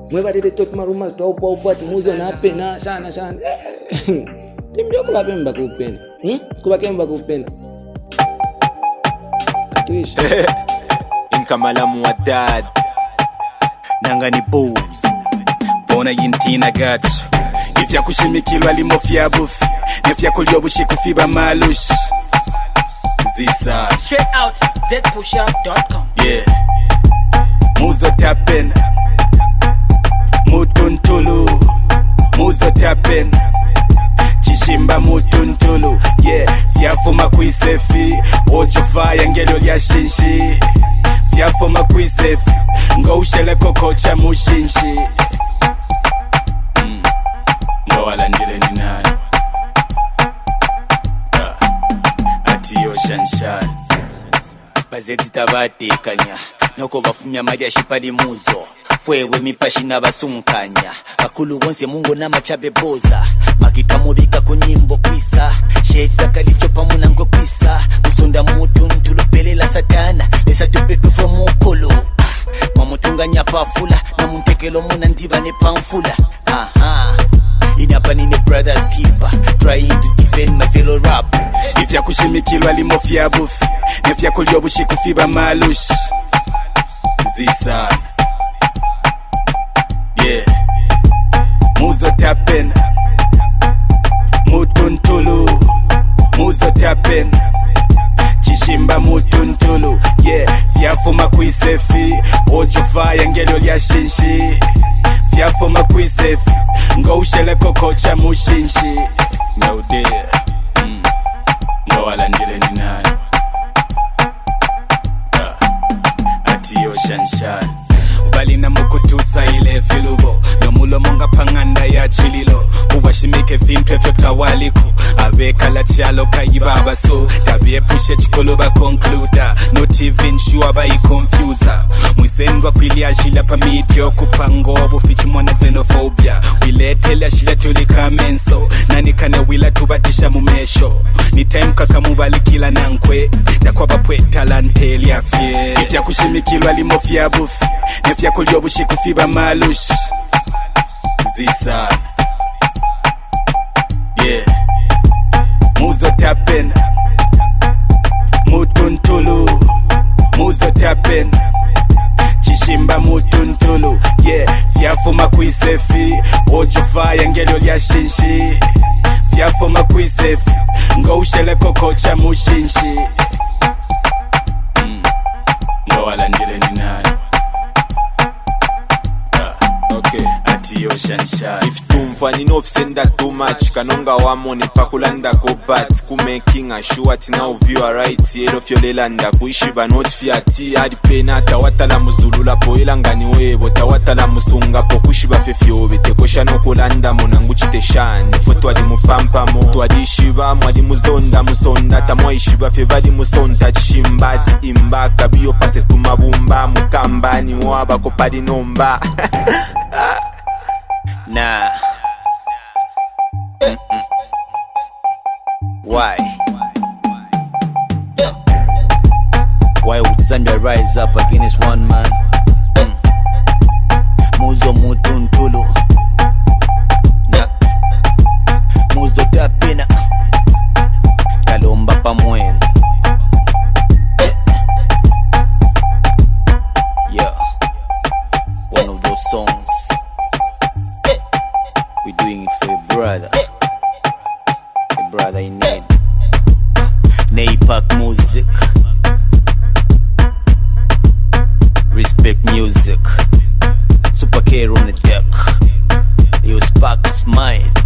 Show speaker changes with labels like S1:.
S1: Mwebadde tot marumas top what muzo na pena sana. Timjo kuba kemba kupenda. Kuba kemba kupenda. Tuishi.
S2: Inkamalamu wa dad. Nangani bows. Bona yintina gachi. Ifya kushimikilwa limo fya bufi. Nefya kulyo bushiku fiba malush. Zisa.
S3: Straight out zpushup.com.
S2: Yeah. Muzo tapen. Mutuntulu. Muzo tapen. Chishimba mutuntulu. Yeah. Fyafuma kuisefi. Ocho fire ngelo lya shinshi. Fyafuma kuisefi. Ngoushele kokocha mushinshi. Ngawala ndile ni nani. Atiyo shanshan. Bazeti tabatekanya. Noko bafumya maja shipali muzo. Fwewe mipashi na basumkanya. Bakulu wonse mungo na machabe boza. Makitamu bika kunyimbo kwisa. Shefa kalichopa munango kwisa. Musonda mutu ntulupelela satana. Lesa tupepe from mukolo. Mamutunga nyapafula. Na muntekelo muna ndibane pamfula. Inapa nini brothers keeper. Trying to defend my fellow rap. Ifya kushimikilwa limo fya bufi. Nefya kulyo bushiku fiba malush. Zisa. Yeah. Muzo tapen. Mutuntulu. Muzo tapen. Chishimba mutuntulu. Yeah. Fyafuma kuisefi. Ocho fire ngelo lya shinshi. Fyafuma kuisefi. Ngoushele kokocha mushinshi. No dear. Ngawala ndile ni nani. Atiyo shanshan. Balina mukutusa ile filubo. Nomulo monga panganda ya chililo. Kubashimike vintu efyo tawaliko. Abeka la chalo kayibaba so. Tabie pushe chikolo ba concluda. Not even sure ba i-confuser. Mwisendwa kwili ashila pa medio. Kupangobu fichi mwana xenophobia. Wiletele ashila tulika menso. Nani kane wila tubatisha mumesho. Ni time kaka mubalikila nankwe. Dakwa bapwe talanteli afye. Ifya kushimikilwa limo fya bufi. Nefya kulyo bushiku fiba malush. Zisa. Yeah. Muzo tapen. Mutuntulu. Muzo tapen. Chishimba mutuntulu. Yeah. Fyafuma kuisefi. Ocho fire ngelo lya shinshi. Fyafuma kuisefi. Ngoushele kokocha mushinshi. Ngawala ndile ni nani. Okay. Atiyo shanshan.
S4: If tumfa nino ofsenda too much. Kanonga wamone pakulanda ko bat. Kumaking a sure ati now view a right. Yelo fyolelanda kuishiba not fiati. Adi pena tawatala muzulula po ilangani webo. Tawatala musunga po kushiba fefyobe. Tekosha no kulanda monangu chiteshani. Foto adi mupampa mo. Tuadi shiba mwadi muzonda musonda. Tamwa ishiba febadi musonda. Chimbat imbaka biyo pase tumabumba. Mukamba ni mwaba kopadi nomba.
S2: Nah. Why? Why would Zambia rise up against one man? Muzo mutuntulu. Nah. Muzo tapina. Kalomba pamwen. Yeah. One of those songs. We're doing it for your brother. Your brother in need. Naypack music. Respect music. Super K on the deck. You Spark Smile.